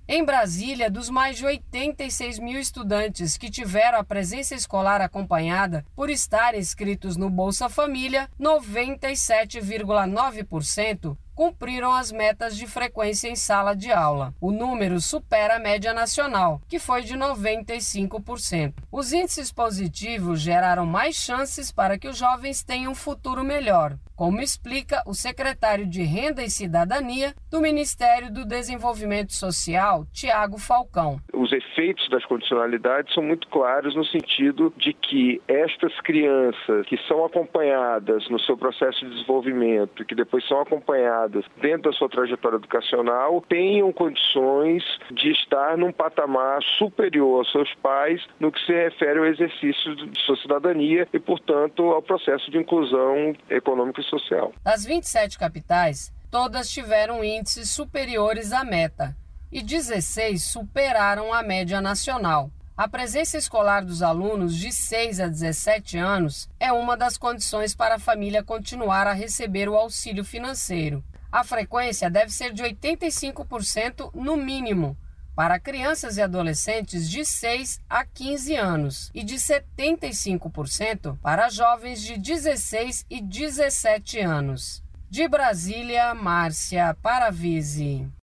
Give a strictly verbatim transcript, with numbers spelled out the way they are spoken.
Em Brasília, dos mais de oitenta e seis mil estudantes que tiveram a presença escolar acompanhada por estarem inscritos no Bolsa Família, noventa e sete vírgula nove por cento cumpriram as metas de frequência em sala de aula. O número supera a média nacional, que foi de noventa e cinco por cento. Os índices positivos geraram mais chances para que os jovens tenham um futuro melhor, como explica o secretário de Renda e Cidadania do Ministério do Desenvolvimento Social, Tiago Falcão. Os efeitos das condicionalidades são muito claros no sentido de que estas crianças que são acompanhadas no seu processo de desenvolvimento, que depois são acompanhadas dentro da sua trajetória educacional, tenham condições de estar num patamar superior aos seus pais no que se refere ao exercício de sua cidadania e, portanto, ao processo de inclusão econômica e social. Das vinte e sete capitais, todas tiveram índices superiores à meta e dezesseis superaram a média nacional. A presença escolar dos alunos de seis a dezessete anos é uma das condições para a família continuar a receber o auxílio financeiro. A frequência deve ser de oitenta e cinco por cento no mínimo para crianças e adolescentes de seis a quinze anos e de setenta e cinco por cento para jovens de dezesseis e dezessete anos. De Brasília, Márcia Paravisi.